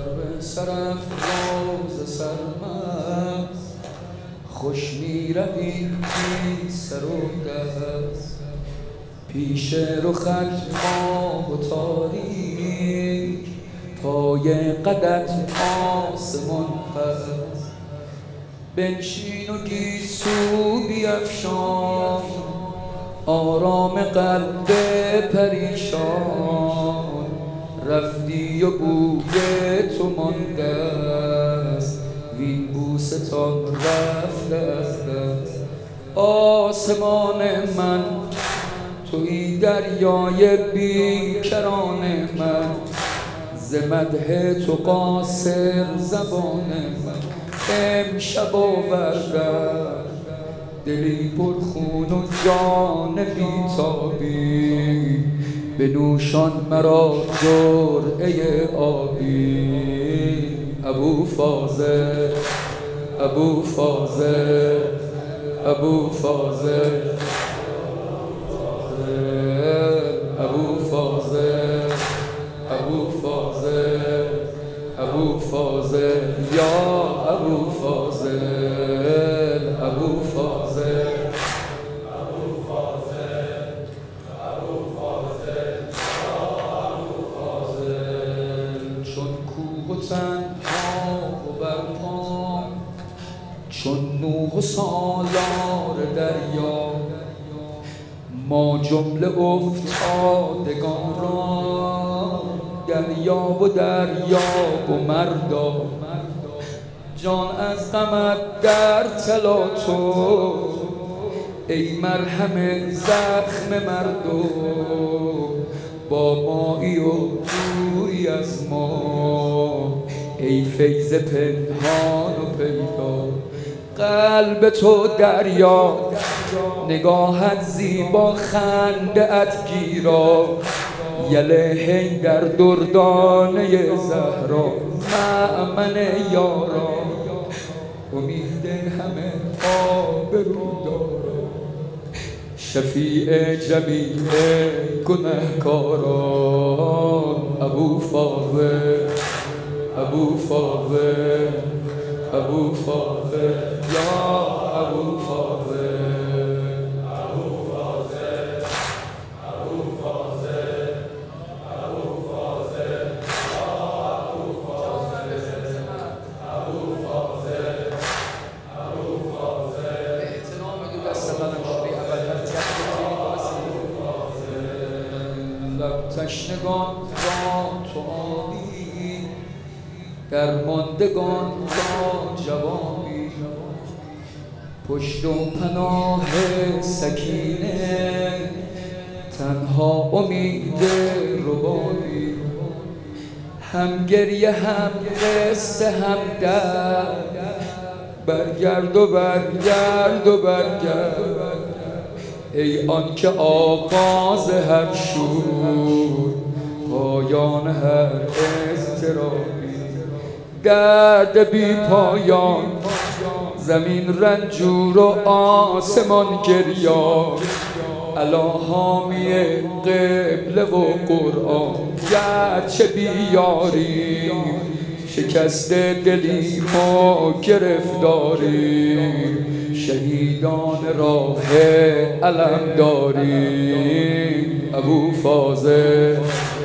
به سرافراز سرمست خوش می روی بی سر و دست پیش رخت ماه و تاریک پای قدت آسمان پست بنشین و گیسو بیفشان آرام قلب پریشان رفتی و بوی تو مانده است وین بوستان رفته از دست آسمان من توی دریای بیکران من ز مدح تو قاصر زبان من امشب آوردم دلی پر خون و جان بیتابی بنوشان مرا جرعه آبی ابو فاضل ابو فاضل ابو فاضل ابو فاضل ابو فاضل ابو فاضل یا ابو فاضل ابو فاضل ابو فاضل ابو فاضل ابو فاضل چون کوه و تنها و برپام چون نوح و سالار دریا ما جمله افتادگان را دریاب و دریاب و مردا جان از غمت در طلا تو ای مرهم زخم مردم با مایی و دوری از ما ای فیض پنهان و پیدا قلب تو دریا نگاهت زیبا خنده ات گیرا یله هی در دردانه زهرا مأمن یارا امید همه آبرودارا شفیع جمیع گنهکاران ابو فاضل ابو فاضل ابو فاضل یا ابو فاضل ابو فاضل ابو فاضل ابو فاضل یا ابو فاضل ابو فاضل ابو فاضل احترام دو دست قدم شدی اول لب تشنگان را تو آبی درماندگان را جوابی پشت و پناه سکینه تنها امید ربابی هم گریه هم قصه هم درد برگرد و برگرد و برگرد ای آن که آغاز هر شور پایان هر اضطرابی درد بی پایان زمین رنجور و آسمان گریان علا حامی قبله و قرآن گرچه بیاری شکست دلی ما گرفتاری شهیدان راه علم داری ابو فاضل